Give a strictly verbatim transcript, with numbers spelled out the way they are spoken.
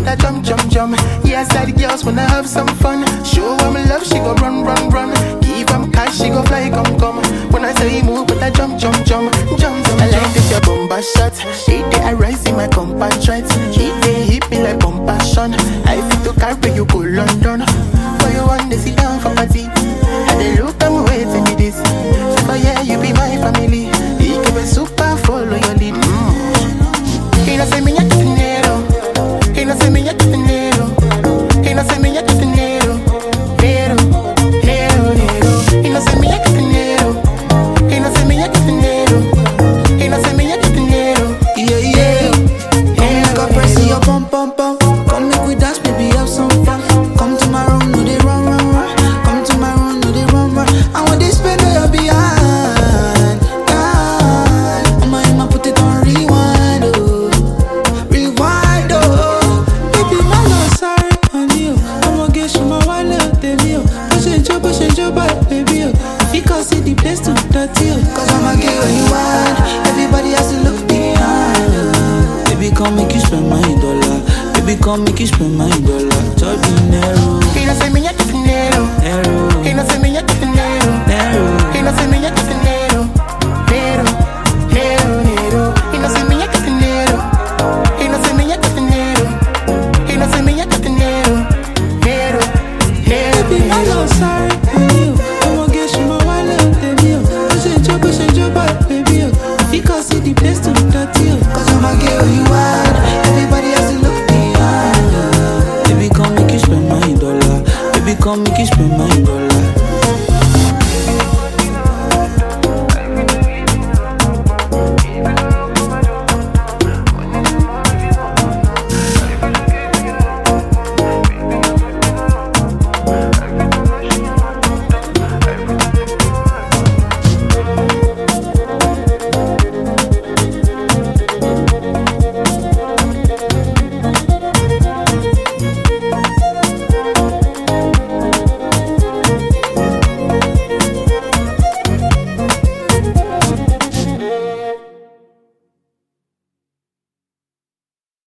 I jump, jump, jump. Yeah, side girls wanna have some fun. Show them love, she go run, run, run. Give them cash, she go fly, come, come. When I say move, but I jump, jump, jump, jump, jump. I like this your bomba shot. She day I rise in my compatriot. She day hit me like compassion. I fit to carry you go London. Why you want to sit down for party? And they look, I'm waiting for this. So for yeah, you be my family. You keep it super, follow your lead. Mm. He no say me ya dinero. He no say me ya dinero. He no say me ya dinero. Nero, nero, nero. He no say me ya dinero. He no say me ya dinero. He no say me ya dinero. Yeah, yeah. Come make a press your pum pum pum. Come make we dance, baby, have some fun. Come to my room, no they run, run, run. Come to my room, no they run, run. I want this spin where you're behind. God, I'ma I'ma put it on rewind, oh, rewind, oh. Baby, my love, sorry, honey, oh. I'ma get you my wallet, baby, oh. Push and jump, push and jump, baby, oh. Because see the place too dirty, oh. Cause I'ma get what you want. Everybody has to look behind, oh. Baby, come make you spend my dollar. Baby, come make you spend